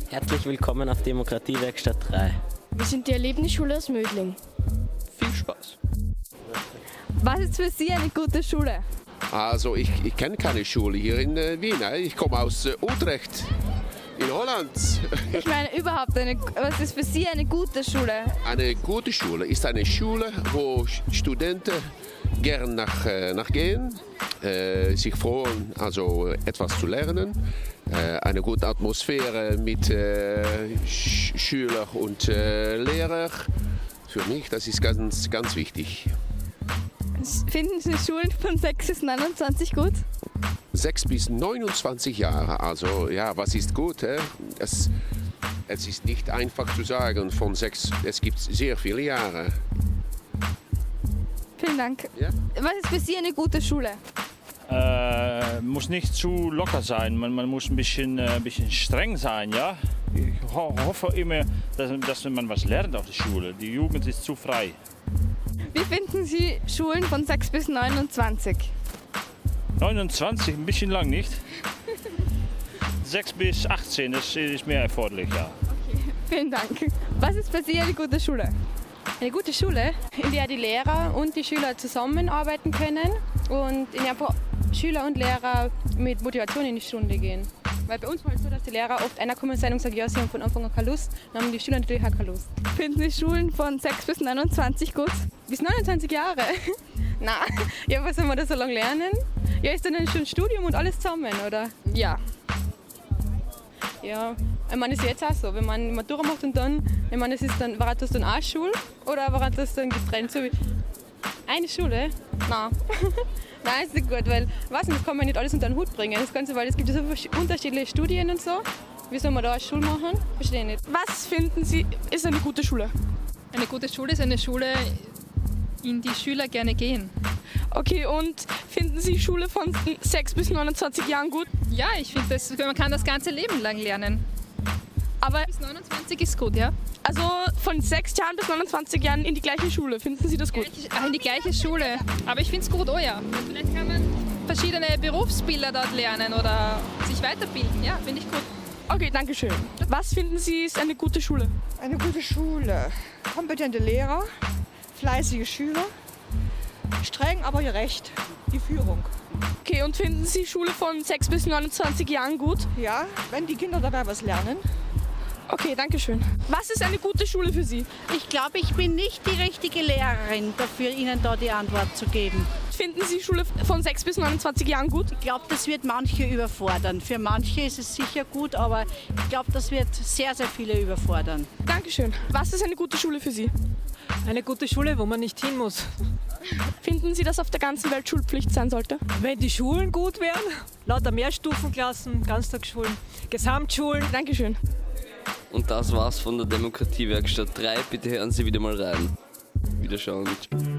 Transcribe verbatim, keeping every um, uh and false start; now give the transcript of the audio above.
Herzlich willkommen auf Demokratiewerkstatt drei. Wir sind die Erlebnisschule aus Mödling. Viel Spaß. Was ist für Sie eine gute Schule? Also ich, ich kenne keine Schule hier in äh, Wien. Ich komme aus äh, Utrecht in Holland. Ich meine überhaupt, eine, was ist für Sie eine gute Schule? Eine gute Schule ist eine Schule, wo Studenten gern nach, äh, nachgehen, äh, sich freuen, also etwas zu lernen. Äh, eine gute Atmosphäre mit äh, Sch Schülern und äh, Lehrern. Für mich, das ist ganz, ganz wichtig. Finden Sie Schulen von sechs bis neunundzwanzig gut? sechs bis neunundzwanzig Jahre, also ja, was ist gut? Hä? Es, es ist nicht einfach zu sagen, von sechs, es gibt sehr viele Jahre. Vielen Dank. Ja? Was ist für Sie eine gute Schule? Äh, muss nicht zu locker sein, man, man muss ein bisschen, äh, ein bisschen streng sein, ja. Ich ho hoffe immer, dass, dass man was lernt auf der Schule. Die Jugend ist zu frei. Wie finden Sie Schulen von sechs bis neunundzwanzig? neunundzwanzig, ein bisschen lang nicht. sechs bis achtzehn, das ist mehr erforderlich, ja. Okay, vielen Dank. Was ist für Sie eine gute Schule? Eine gute Schule, in der die Lehrer und die Schüler zusammenarbeiten können und in der einfach Schüler und Lehrer mit Motivation in die Stunde gehen. Weil bei uns war es so, dass die Lehrer oft einer kommen sein und sagen, ja, sie haben von Anfang an keine Lust, dann haben die Schüler natürlich auch keine Lust. Finden Sie Schulen von sechs bis neunundzwanzig gut? Bis neunundzwanzig Jahre? Nein, ja, was soll man da so lange lernen? Ja, ist dann schon ein Studium und alles zusammen, oder? Ja. Ja, ich meine, das ist jetzt auch so, wenn man Matura macht und dann, ich meine, das ist dann, war das dann eine Schule oder war das dann getrennt? So wie eine Schule? Nein. Nein, ist nicht gut, weil, ich weiß nicht, das kann man nicht alles unter den Hut bringen, das Ganze, weil es gibt ja so unterschiedliche Studien und so. Wie soll man da eine Schule machen? Verstehe ich nicht. Was finden Sie, ist eine gute Schule? Eine gute Schule ist eine Schule, in die Schüler gerne gehen. Okay, und finden Sie Schule von sechs bis neunundzwanzig Jahren gut? Ja, ich finde, man kann das ganze Leben lang lernen. Aber bis neunundzwanzig ist gut, ja? Also von sechs Jahren bis neunundzwanzig Jahren in die gleiche Schule, finden Sie das gut? In die gleiche Schule, aber ich finde es gut, oh ja. Vielleicht kann man verschiedene Berufsbilder dort lernen oder sich weiterbilden, ja, finde ich gut. Okay, danke schön. Was finden Sie ist eine gute Schule? Eine gute Schule, kompetente Lehrer, fleißige Schüler, streng, aber gerecht, die Führung. Okay, und finden Sie Schule von sechs bis neunundzwanzig Jahren gut? Ja, wenn die Kinder dabei was lernen. Okay, danke schön. Was ist eine gute Schule für Sie? Ich glaube, ich bin nicht die richtige Lehrerin dafür, Ihnen da die Antwort zu geben. Finden Sie Schule von sechs bis neunundzwanzig Jahren gut? Ich glaube, das wird manche überfordern. Für manche ist es sicher gut, aber ich glaube, das wird sehr, sehr viele überfordern. Dankeschön. Was ist eine gute Schule für Sie? Eine gute Schule, wo man nicht hin muss. Finden Sie, dass auf der ganzen Welt Schulpflicht sein sollte? Wenn die Schulen gut wären, lauter Mehrstufenklassen, Ganztagsschulen, Gesamtschulen. Dankeschön. Und das war's von der Demokratiewerkstatt drei. Bitte hören Sie wieder mal rein. Wiederschauen.